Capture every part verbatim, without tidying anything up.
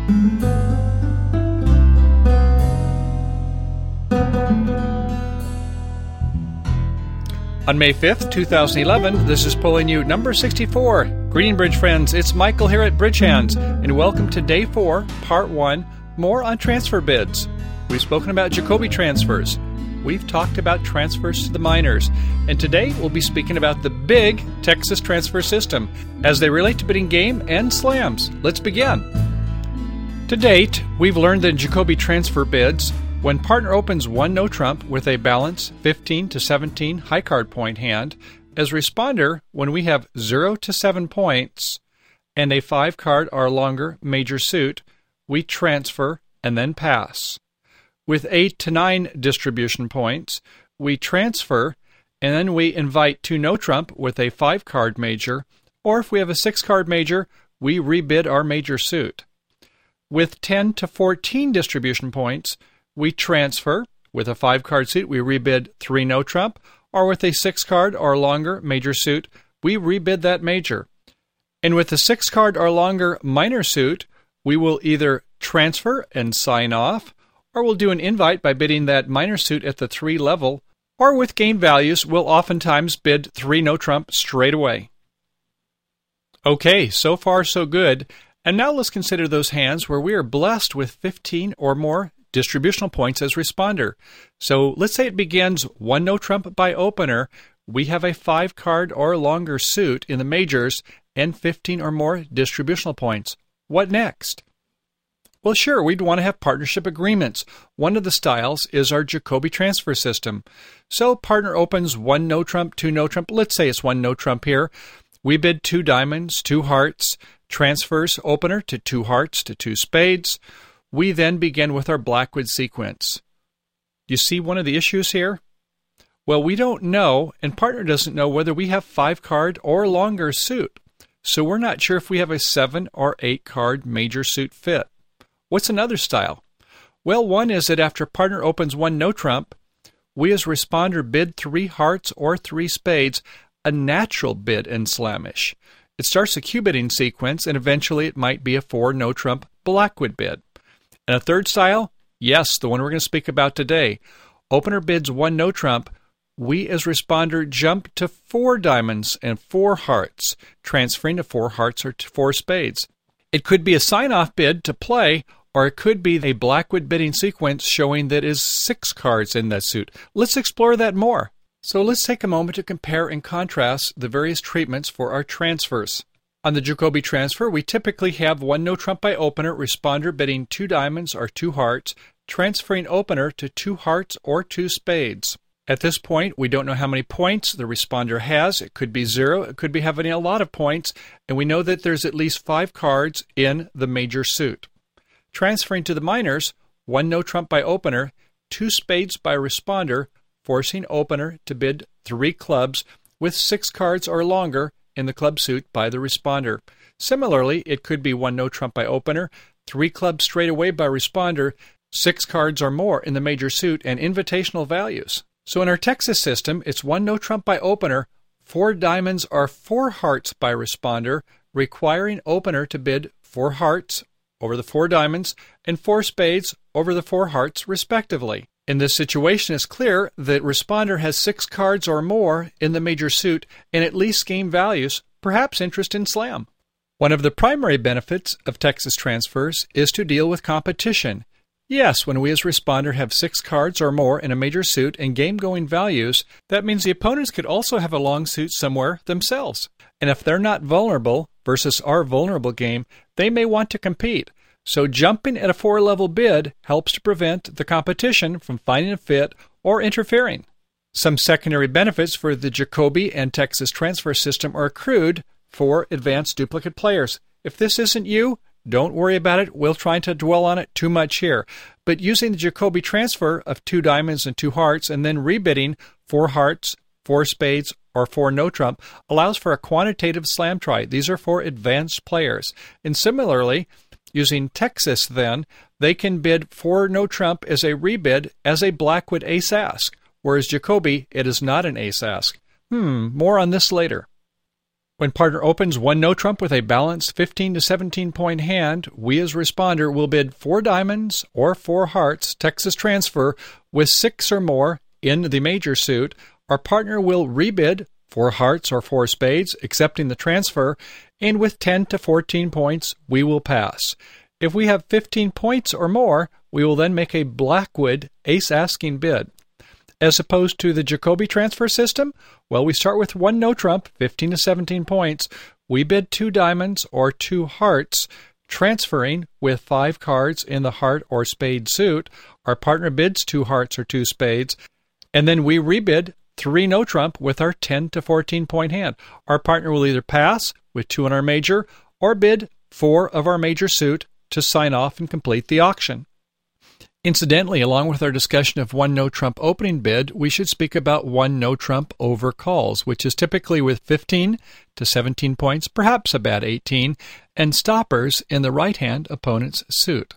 On May fifth, two thousand eleven, this is Pulling U number sixty-four. Greeting, Bridge friends. It's Michael here at Bridge Hands, and welcome to Day four, Part one, more on transfer bids. We've spoken about Jacoby transfers. We've talked about transfers to the minors, and today we'll be speaking about the big Texas transfer system as they relate to bidding game and slams. Let's begin. To date, we've learned that in Jacoby transfer bids, when partner opens one no-trump with a balance fifteen to seventeen high card point hand, as responder, when we have zero to seven points and a five card or longer major suit, we transfer and then pass. With eight to nine distribution points, we transfer and then we invite two no-trump with a five card major, or if we have a six card major, we rebid our major suit. With ten to fourteen distribution points, we transfer. With a five card suit, we rebid three no-trump, or with a six card or longer major suit, we rebid that major. And with a six card or longer minor suit, we will either transfer and sign off, or we'll do an invite by bidding that minor suit at the three level, or with game values, we'll oftentimes bid three no-trump straight away. Okay, so far so good. And now let's consider those hands where we are blessed with fifteen or more distributional points as responder. So let's say it begins one no-trump by opener. We have a five card or longer suit in the majors and fifteen or more distributional points. What next? Well, sure, we'd want to have partnership agreements. One of the styles is our Jacoby transfer system. So partner opens one no-trump, two no-trump. Let's say it's one no-trump here. We bid two diamonds, two hearts, transfers opener to two hearts to two spades. We then begin with our Blackwood sequence. You see one of the issues here? Well, we don't know, and partner doesn't know whether we have five card or longer suit. So we're not sure if we have a seven or eight card major suit fit. What's another style? Well, one is that after partner opens one no-trump, we as responder bid three hearts or three spades, a natural bid in slamish. It starts a Q-bidding sequence, and eventually it might be a four no-trump Blackwood bid. And a third style? Yes, the one we're going to speak about today. Opener bids one no-trump. We as responder jump to four diamonds and four hearts, transferring to four hearts or to four spades. It could be a sign-off bid to play, or it could be a Blackwood bidding sequence showing that is six cards in that suit. Let's explore that more. So let's take a moment to compare and contrast the various treatments for our transfers. On the Jacoby transfer, we typically have one no-trump by opener, responder bidding two diamonds or two hearts, transferring opener to two hearts or two spades. At this point, we don't know how many points the responder has. It could be zero, it could be having a lot of points, and we know that there's at least five cards in the major suit. Transferring to the minors, one no-trump by opener, two spades by responder, forcing opener to bid three clubs with six cards or longer in the club suit by the responder. Similarly, it could be one no-trump by opener, three clubs straight away by responder, six cards or more in the major suit, and invitational values. So in our Texas system, it's one no-trump by opener, four diamonds or four hearts by responder, requiring opener to bid four hearts over the four diamonds and four spades over the four hearts, respectively. In this situation, it's clear that responder has six cards or more in the major suit and at least game values, perhaps interest in slam. One of the primary benefits of Texas transfers is to deal with competition. Yes, when we as responder have six cards or more in a major suit and game-going values, that means the opponents could also have a long suit somewhere themselves. And if they're not vulnerable versus our vulnerable game, they may want to compete. So jumping at a four-level bid helps to prevent the competition from finding a fit or interfering. Some secondary benefits for the Jacoby and Texas transfer system are accrued for advanced duplicate players. If this isn't you, don't worry about it. We'll try to dwell on it too much here. But using the Jacoby transfer of two diamonds and two hearts and then rebidding four hearts, four spades, or four no-trump allows for a quantitative slam try. These are for advanced players. And similarly, using Texas then, they can bid four no-trump as a rebid as a Blackwood ace-ask, whereas Jacoby, it is not an ace-ask. Hmm, more on this later. When partner opens one no trump with a balanced fifteen to seventeen point hand, we as responder will bid four diamonds or four hearts, Texas transfer, with six or more in the major suit. Our partner will rebid four hearts or four spades, accepting the transfer, and with ten to fourteen points, we will pass. If we have fifteen points or more, we will then make a Blackwood ace-asking bid. As opposed to the Jacoby transfer system, well, we start with one no trump, fifteen to seventeen points. We bid two diamonds or two hearts, transferring with five cards in the heart or spade suit. Our partner bids two hearts or two spades, and then we rebid three no trump with our ten to fourteen point hand. Our partner will either pass with two in our major or bid four of our major suit to sign off and complete the auction. Incidentally, along with our discussion of one no trump opening bid, we should speak about one no trump over calls, which is typically with fifteen to seventeen points, perhaps about eighteen, and stoppers in the right-hand opponent's suit.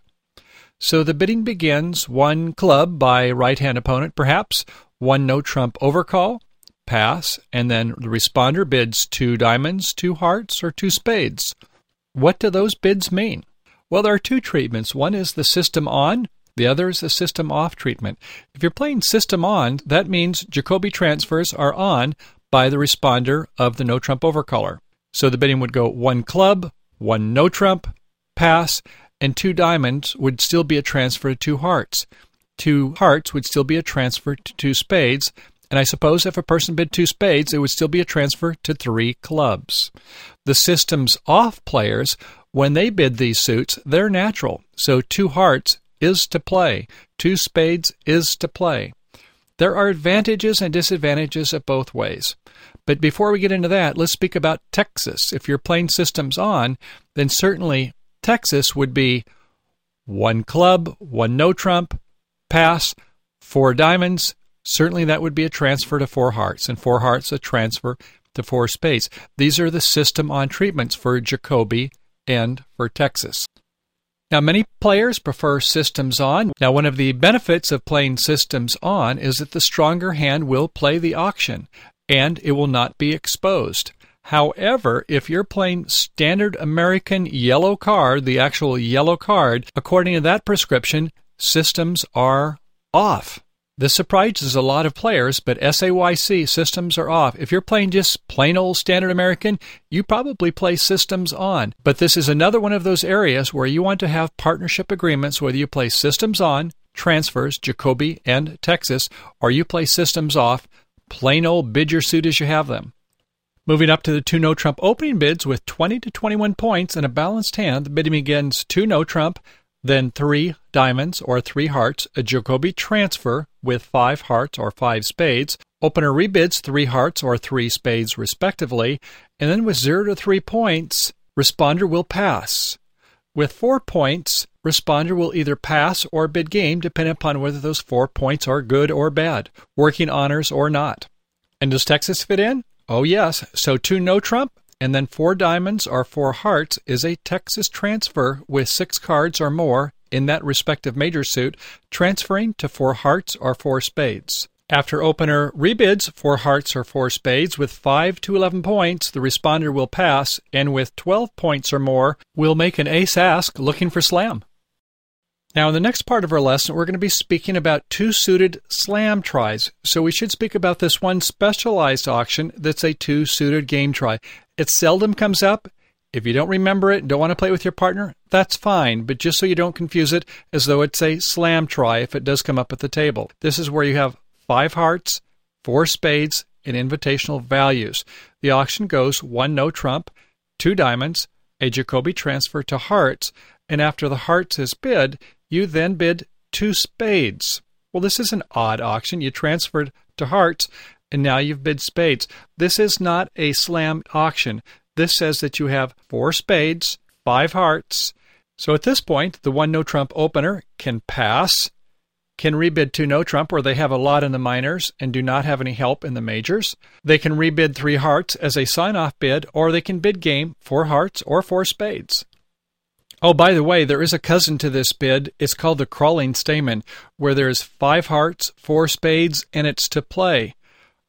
So the bidding begins one club by right-hand opponent, perhaps, one no trump overcall, pass, and then the responder bids two diamonds, two hearts, or two spades. What do those bids mean? Well, there are two treatments. One is the system on, the other is the system off treatment. If you're playing system on, that means Jacoby transfers are on by the responder of the no trump overcaller. So the bidding would go one club, one no trump, pass, and two diamonds would still be a transfer to two hearts. Two hearts would still be a transfer to two spades, and I suppose if a person bid two spades, it would still be a transfer to three clubs. The system's off players, when they bid these suits, they're natural. So two hearts is to play. Two spades is to play. There are advantages and disadvantages of both ways. But before we get into that, let's speak about Texas. If you're playing systems on, then certainly Texas would be one club, one no trump, pass, four diamonds. Certainly that would be a transfer to four hearts, and four hearts a transfer to four spades. These are the system on treatments for Jacoby and for Texas. Now, many players prefer systems on. Now, one of the benefits of playing systems on is that the stronger hand will play the auction, and it will not be exposed. However, if you're playing standard American yellow card, the actual yellow card, according to that prescription, systems are off. This surprises a lot of players, but S A Y C, systems are off. If you're playing just plain old standard American, you probably play systems on. But this is another one of those areas where you want to have partnership agreements, whether you play systems on, transfers, Jacoby and Texas, or you play systems off, plain old bid your suit as you have them. Moving up to the two no trump opening bids with twenty to twenty-one points and a balanced hand, the bidding begins two no trump, then three diamonds or three hearts, a Jacoby transfer with five hearts or five spades. Opener rebids three hearts or three spades respectively, and then with zero to three points, responder will pass. With four points, responder will either pass or bid game, depending upon whether those four points are good or bad, working honors or not. And does Texas fit in? Oh yes, so two no trump, and then four diamonds or four hearts is a Texas transfer with six cards or more in that respective major suit, transferring to four hearts or four spades. After opener rebids four hearts or four spades with five to eleven points, the responder will pass, and with twelve points or more, will make an ace-ask looking for slam. Now, in the next part of our lesson, we're going to be speaking about two-suited slam tries. So we should speak about this one specialized auction that's a two-suited game try. It seldom comes up. If you don't remember it and don't want to play with your partner, that's fine, but just so you don't confuse it as though it's a slam try if it does come up at the table. This is where you have five hearts, four spades, and invitational values. The auction goes one no trump, two diamonds, a Jacoby transfer to hearts, and after the hearts is bid, you then bid two spades. Well, this is an odd auction. You transferred to hearts, and now you've bid spades. This is not a slam auction. This says that you have four spades, five hearts. So at this point, the one no trump opener can pass, can rebid two no trump where they have a lot in the minors and do not have any help in the majors. They can rebid three hearts as a sign-off bid, or they can bid game four hearts or four spades. Oh, by the way, there is a cousin to this bid. It's called the crawling stamen, where there's five hearts, four spades, and it's to play.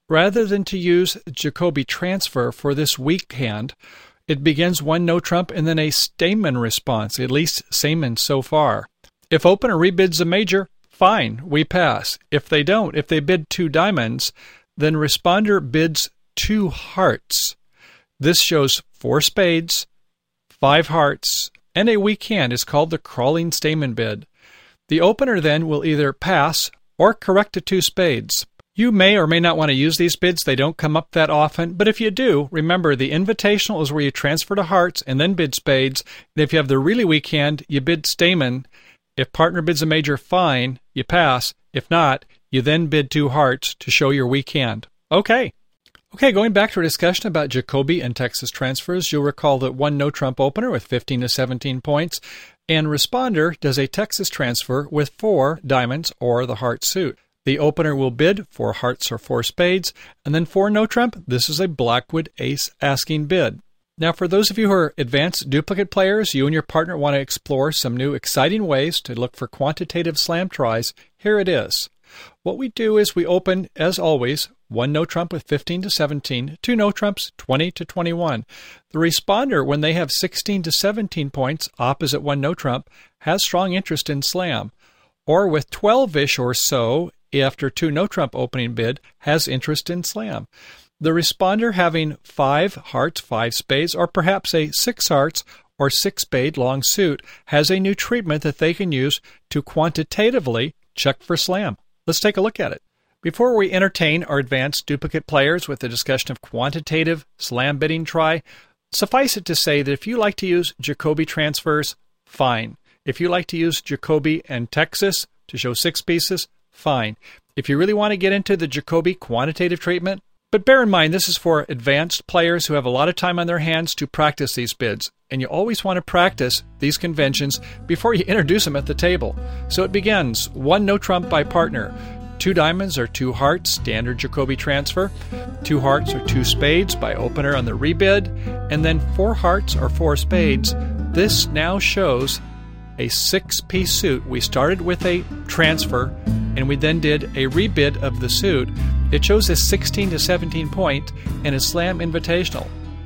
Rather than to use Jacoby transfer for this weak hand, it begins one no trump and then a Stayman response, at least Stayman so far. If opener rebids a major, fine, we pass. If they don't, if they bid two diamonds, then responder bids two hearts. This shows four spades, five hearts, and a weak hand is called the crawling Stayman bid. The opener then will either pass or correct to two spades. You may or may not want to use these bids. They don't come up that often, but if you do, remember the invitational is where you transfer to hearts and then bid spades, and if you have the really weak hand, you bid Stayman. If partner bids a major, fine, you pass. If not, you then bid two hearts to show your weak hand. Okay. Okay, going back to our discussion about Jacoby and Texas transfers, you'll recall that one no-trump opener with fifteen to seventeen points, and responder does a Texas transfer with four diamonds or the heart suit. The opener will bid four hearts or four spades, and then for no-trump, this is a Blackwood ace asking bid. Now, for those of you who are advanced duplicate players, you and your partner want to explore some new exciting ways to look for quantitative slam tries. Here it is. What we do is we open, as always, one no-trump with fifteen to seventeen, two no-trumps, twenty to twenty-one. The responder, when they have sixteen to seventeen points, opposite one no-trump, has strong interest in slam. Or with twelve-ish or so, after two no-trump opening bid, has interest in slam. The responder having five hearts, five spades, or perhaps a six hearts or six spade long suit has a new treatment that they can use to quantitatively check for slam. Let's take a look at it. Before we entertain our advanced duplicate players with the discussion of quantitative slam bidding try, suffice it to say that if you like to use Jacoby transfers, fine. If you like to use Jacoby and Texas to show six pieces, fine. If you really want to get into the Jacoby quantitative treatment, but bear in mind this is for advanced players who have a lot of time on their hands to practice these bids, and you always want to practice these conventions before you introduce them at the table. So it begins, one no-trump by partner, two diamonds or two hearts, standard Jacoby transfer, two hearts or two spades by opener on the rebid, and then four hearts or four spades. This now shows a six-piece suit. We started with a transfer, and we then did a rebid of the suit. It shows a sixteen to seventeen point and a slam invitational.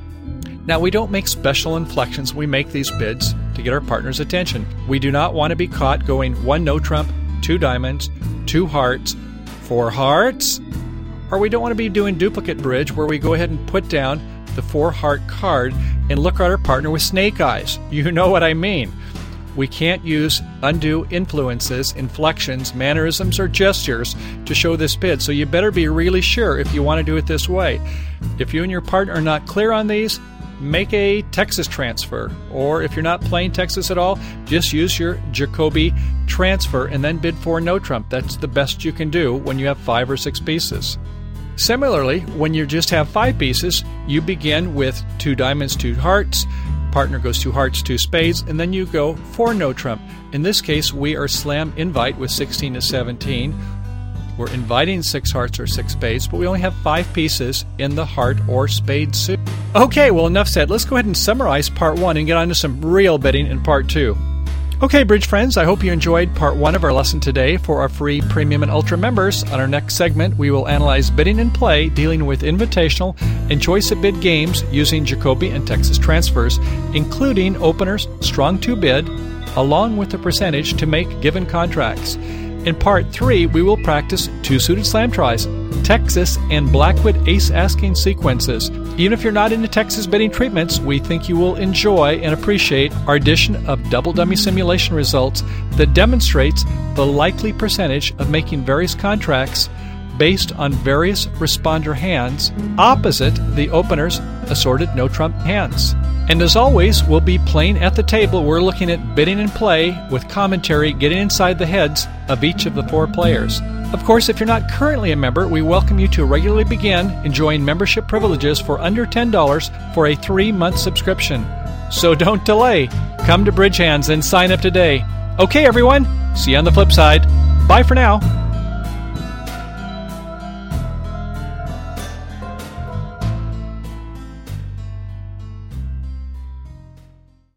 Now, we don't make special inflections. We make these bids to get our partner's attention. We do not want to be caught going one no-trump, two diamonds, two hearts, four hearts, or we don't want to be doing duplicate bridge where we go ahead and put down the four-heart card and look at our partner with snake eyes. You know what I mean. We can't use undue influences, inflections, mannerisms, or gestures to show this bid, so you better be really sure if you want to do it this way. If you and your partner are not clear on these, make a Texas transfer, or if you're not playing Texas at all, just use your Jacoby transfer and then bid for no trump. That's the best you can do when you have five or six pieces. Similarly, when you just have five pieces, you begin with two diamonds, two hearts, partner goes two hearts, two spades, and then you go for no trump. In this case, we are slam invite with sixteen to seventeen. We're inviting six hearts or six spades, but we only have five pieces in the heart or spade suit. Okay, well, enough said. Let's go ahead and summarize part one and get on to some real bidding in part two. Okay, bridge friends, I hope you enjoyed part one of our lesson today. For our free premium and ultra members, on our next segment, we will analyze bidding and play, dealing with invitational and choice of bid games using Jacoby and Texas transfers, including openers, strong to bid, along with the percentage to make given contracts. In part three, we will practice two-suited slam tries, Texas and Blackwood ace asking sequences. Even if you're not into Texas bidding treatments, we think you will enjoy and appreciate our edition of double dummy simulation results that demonstrates the likely percentage of making various contracts based on various responder hands opposite the opener's assorted no-trump hands. And as always, we'll be playing at the table. We're looking at bidding and play with commentary, getting inside the heads of each of the four players. Of course, if you're not currently a member, we welcome you to regularly begin enjoying membership privileges for under ten dollars for a three-month subscription. So don't delay. Come to Bridge Hands and sign up today. Okay, everyone. See you on the flip side. Bye for now.